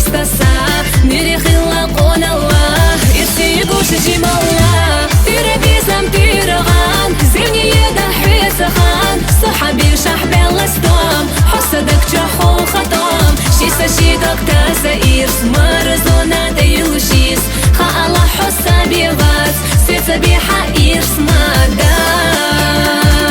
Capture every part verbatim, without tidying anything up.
استسا نيري خلقون الله يسيقوش جيم الله تيري بيزم تيرغان زيني يدا حيسخان صحابي شحبي لستوم حسدك جحو خطام شيسا شيدك تاسا إيرس مرزونا ديلوشيس خا الله حسابي غاز سيسا بيحا إيرس مادات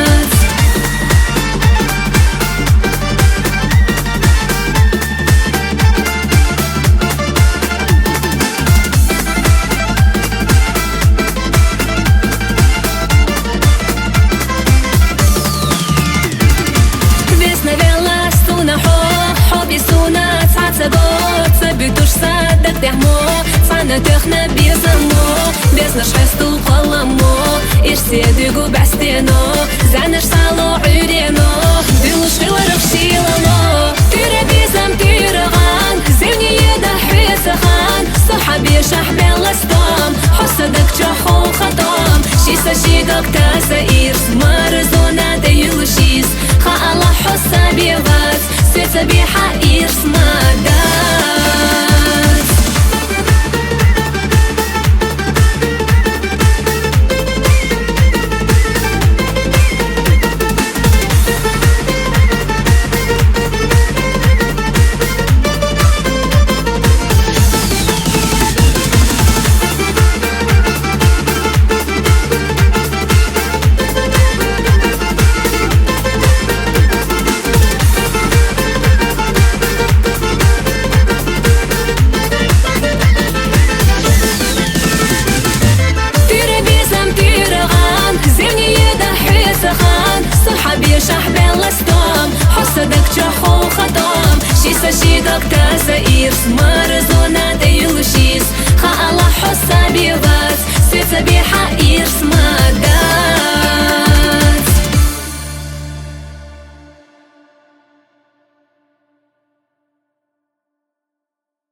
صدق تحمو صعنا تخنا بيزمو بيزنش حستو قلمو إيش سيدقو بعستينو زعنش صالو عرينو ديلوش في ورق شيلانو تيري بيزم تيرغان زيني يدا حيسخان صحابي شحبي لستوم حسدك جحو خطام شيسا شيدك تاسا إيرس مرزونا ديلوشيس خا الله حسابي غاز سيسا بيحا إيرس مادات صحابي شحبي لستوم حسدك جحو خطام شيسا شيدك تاسا إيرس مرزونا ديلوشيس خا الله حسابي غاز سيسا بيحا إيرس مادات